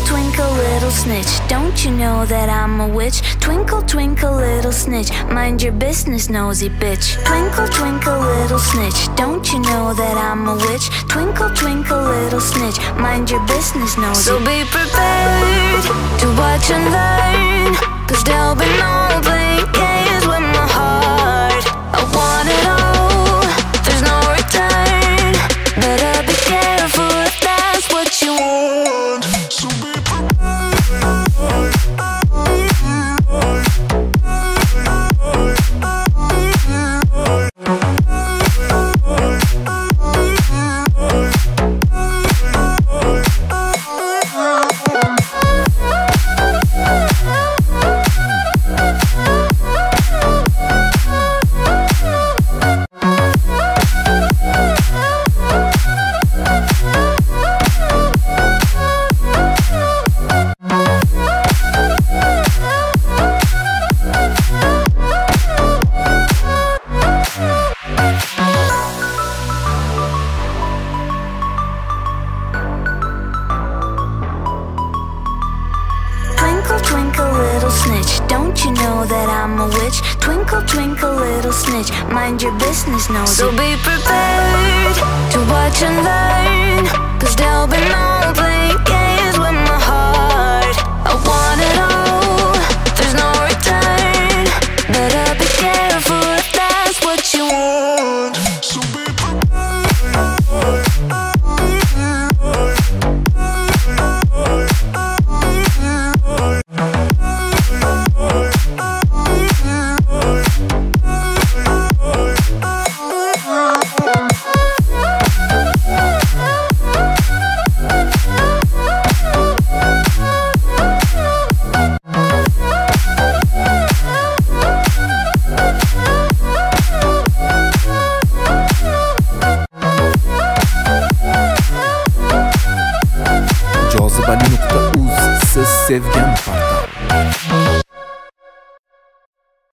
twinkle, little snitch, don't you know that I'm a witch? Twinkle, twinkle, little snitch, mind your business, nosy bitch. Twinkle, twinkle, little snitch, don't you know that I'm a witch? Twinkle, twinkle, little snitch, mind your business, nosy. So be prepared to watch and learn, 'cause there'll be no playing games with my heart. I want it all, there's no return. Better be careful if that's what you want. So be snitch, don't you know that I'm a witch? Twinkle, twinkle, little snitch, mind your business, nosy. So be prepared to watch and learn, 'cause there'll be no playing games with my heart. I want it all, there's no return. Better be careful if that's what you want. So be Cazibeli.uz, siz sevgan portal.